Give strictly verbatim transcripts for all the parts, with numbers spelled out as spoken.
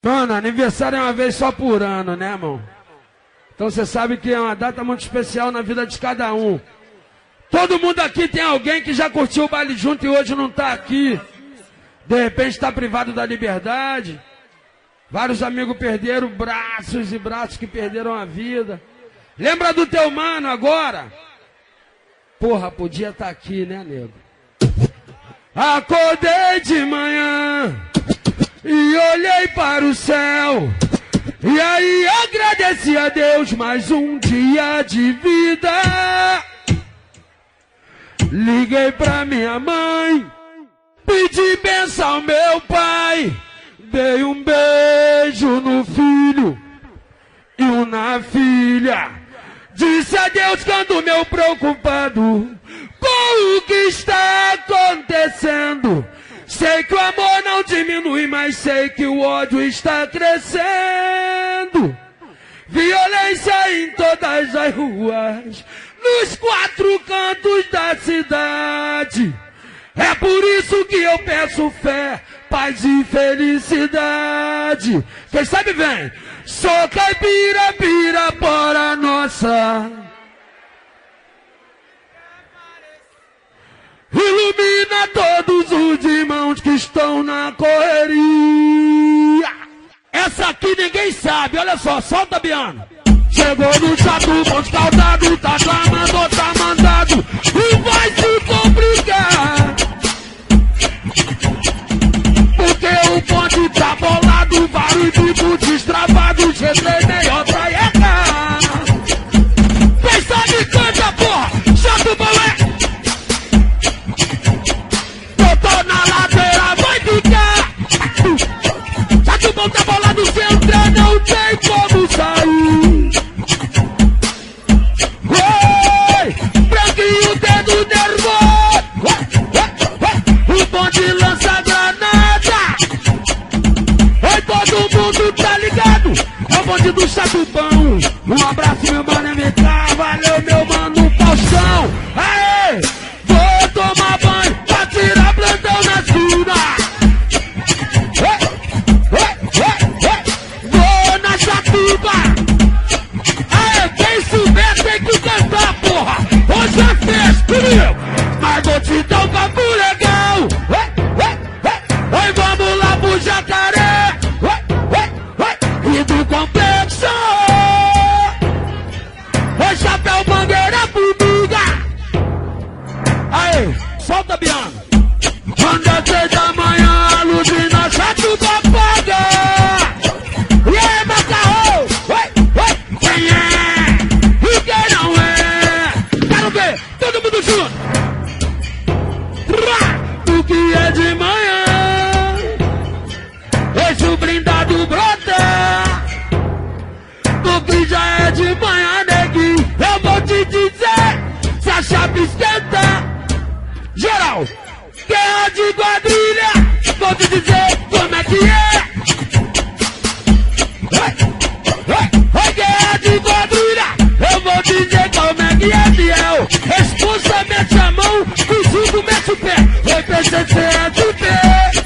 Mano, aniversário é uma vez só por ano, né, irmão? Então você sabe que é uma data muito especial na vida de cada um. Todo mundo aqui tem alguém que já curtiu o baile junto e hoje não tá aqui. De repente está privado da liberdade. Vários amigos perderam braços e braços que perderam a vida. Lembra do teu mano agora? Porra, podia estar aqui, né, nego? Acordei de manhã e olhei para o céu. E aí agradeci a Deus mais um dia de vida. Liguei pra minha mãe, pedi bênção ao meu pai. Dei um beijo no filho e um na filha. Disse adeus que ando meu preocupado com o que está acontecendo. Sei que o amor não diminui, mas sei que o ódio está crescendo. Violência em todas as ruas, nos quatro cantos da cidade. É por isso que eu peço fé, paz e felicidade. Quem sabe vem. Sou caipira, pirapora nossa. Ilumina todos os irmãos que estão na correria. Essa aqui ninguém sabe, olha só, solta, Biano. Chegou no chatu, ponte caudado, tá clamando, tá mandado. E vai se complicar. Porque o ponte tá bolado, vários tipos destravados, retreinei outra eca. Quem sabe canta, porra, chatu balé. Botou na ladeira, vai ficar. Chatu bom tá bolado, se entrar não tem como sair. Oi, branquinho, dedo nervoso. O bonde lança granada. Oi, todo mundo tá ligado. É o bonde do Chatupão. Um abraço, meu mano M K. Valeu, meu mano Faustão. Aê, vou tomar banho pra tirar plantão na esquina. Vou na Chatuba. Aê, quem souber tem que cantar, porra. Hoje é festa comigo. Mas vou te dar um papo legal. Oi, vamos lá pro Jacaré. E do complexo. Oi, chapéu, mangueira, formiga. Aê, solta, Biano. Quando é três da manhã, a luz na Chatuba apaga. E aí, macarrão? Quem é? E quem não é? Quero ver, todo mundo junto. O que é de manhã? Deixa o blindado brotar. O que já é de manhã, neguinho, eu vou te dizer. Se a chapa esquenta, geral, guerra de quadrilha, vou te dizer como é que é. Oi, guerra de quadrilha, eu vou dizer como é que é, fiel. Responsa, mete a mão, o cinco mete o pé. Oi, P C C é de pé.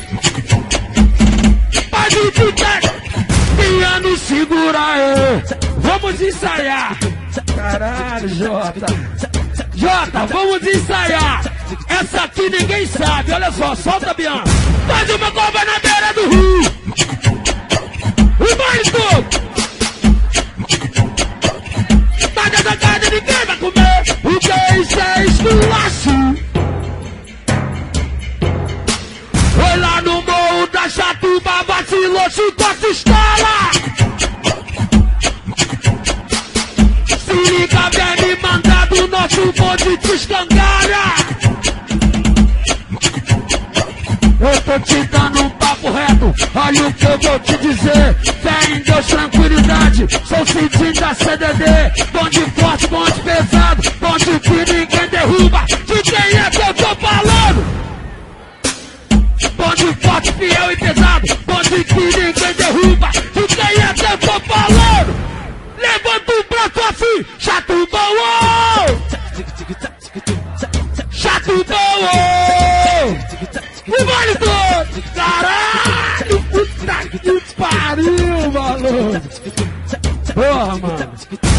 Paz e de pé. Piano, segura aí. Vamos ensaiar. Caralho, Jota. Jota, vamos ensaiar. Essa aqui ninguém sabe, olha só, solta, Biano. Faz uma cova na beira do rio. E mais todo. Faz essa carne, ninguém vai comer. O que é isso é esculacho. Foi lá no morro da Chatuba, vacilou, chicote, estola. Se liga, vem me mandar do nosso bonde de escangalha. Eu tô te dando um papo reto, olha o que eu vou te dizer. Fé em Deus, tranquilidade, sou sentindo a C D D. Bonde forte, bonde pesado, bonde que ninguém derruba. De quem é que eu tô falando? Bonde forte, fiel e pesado, bonde que ninguém derruba. De quem é que eu tô falando? Levanta o braço assim, Chatupão, oh! Chatupão, oh! O vale todo! Caralho, puta que pariu! pariu, maluco! Porra, mano!